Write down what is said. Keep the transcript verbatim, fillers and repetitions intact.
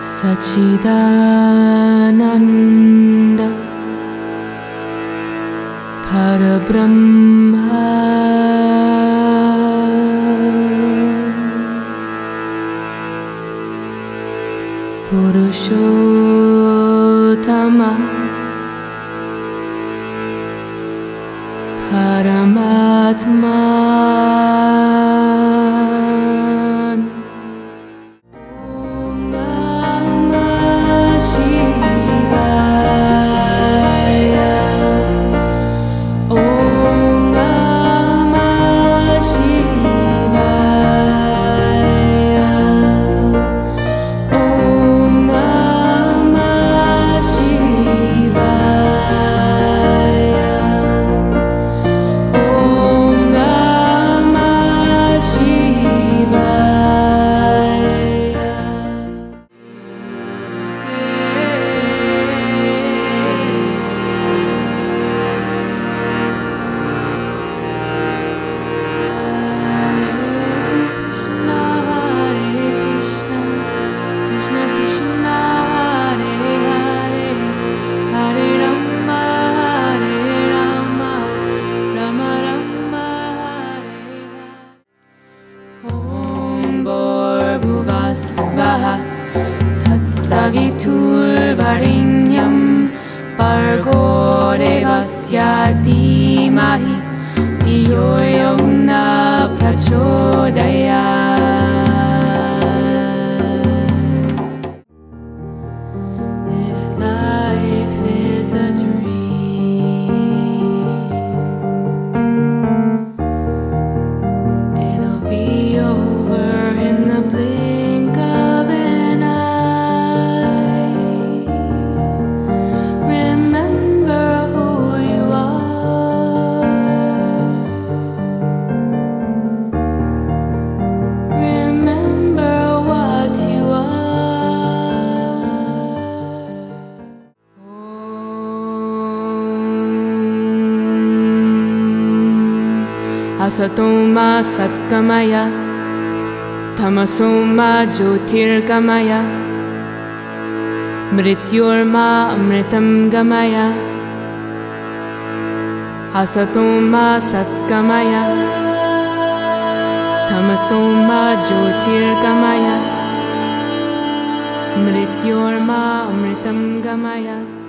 Sachidananda Parabrahma Purushottama Paramatma Saviturvarinyam Bargo Devasya Dhimahi Dhiyo Yo Na Prachodayat. This life is a dream. It'll be over in the blink of an eye. Remember who you are. Remember what you are. Asatoma Satgamaya Tamasoma Jyotirgamaya Mrityorma Amritam Gamaya. Asatoma Satgamaya Tamasoma Jyotirgamaya Mrityorma Amritam Gamaya.